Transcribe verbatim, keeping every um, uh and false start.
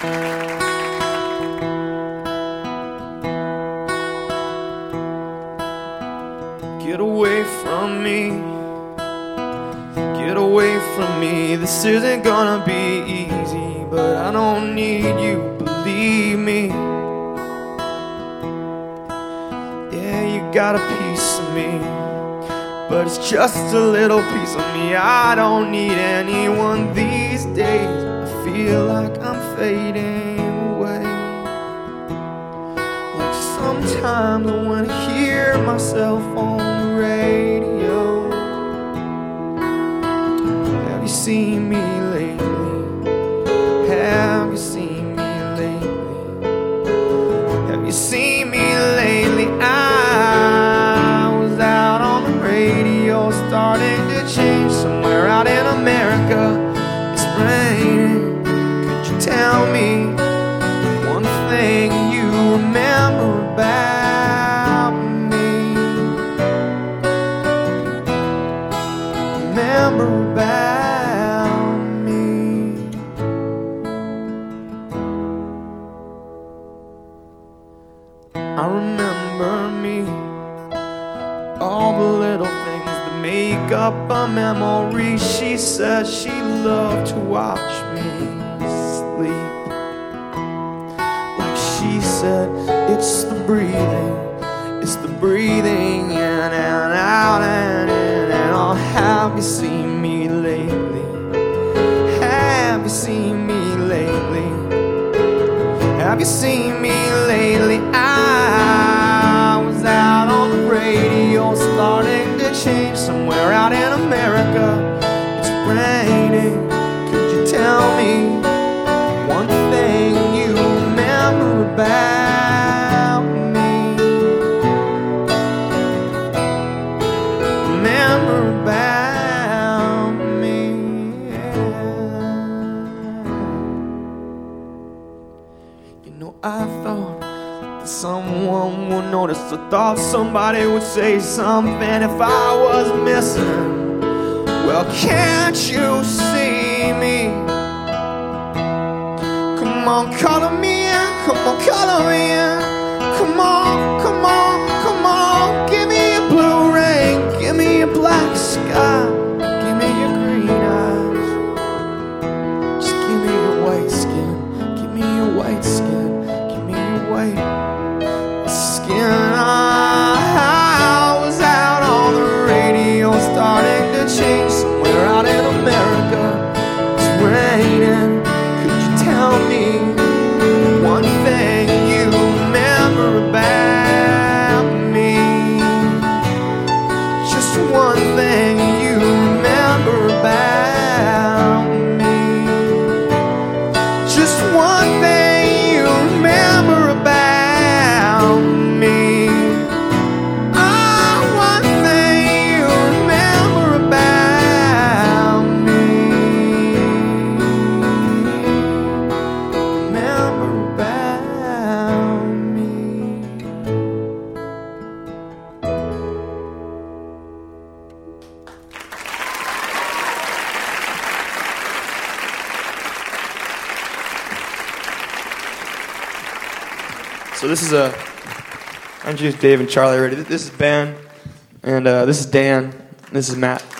Get away from me, get away from me. This isn't gonna be easy, but I don't need you, believe me. Yeah, you got a piece of me, but it's just a little piece of me. I don't need anyone these days. I feel like I'm fading away. Like sometimes I wanna hear myself on the radio. Have you seen me lately? Have you seen me lately? Have you seen me lately? I was out on the radio, starting to change somewhere out in America. It's raining. Could you tell me one thing you remember about me? Remember about me. I remember me, all the little things that make up a memory. She said she loved to watch me sleep. Like she said, it's the breathing, it's the breathing in and out and in and out. Have you seen me lately? Have you seen me lately? Have you seen me lately? I was out on the radio, starting to change somewhere out in America. It's raining. Could you tell me one thing you remember about me? Remember about me, yeah. You know, I thought that someone would notice. I thought somebody would say something if I was missing. Well, can't you see me? Come on, color me in, come on, color me in. Come on, come on, come on. Give me a blue rain, give me a black sky, give me your green eyes. Just give me your white skin, give me your white skin, give me your white skin. I was out on the radio, starting to change somewhere out in America. It's raining. Could you tell me one thing you remember about me? Just one thing you remember about me. Just one thing you remember about me. Ah, one thing you remember about me. Remember about me. So this is a, I introduced Dave and Charlie already. This is Ben, and uh, this is Dan, this is Matt.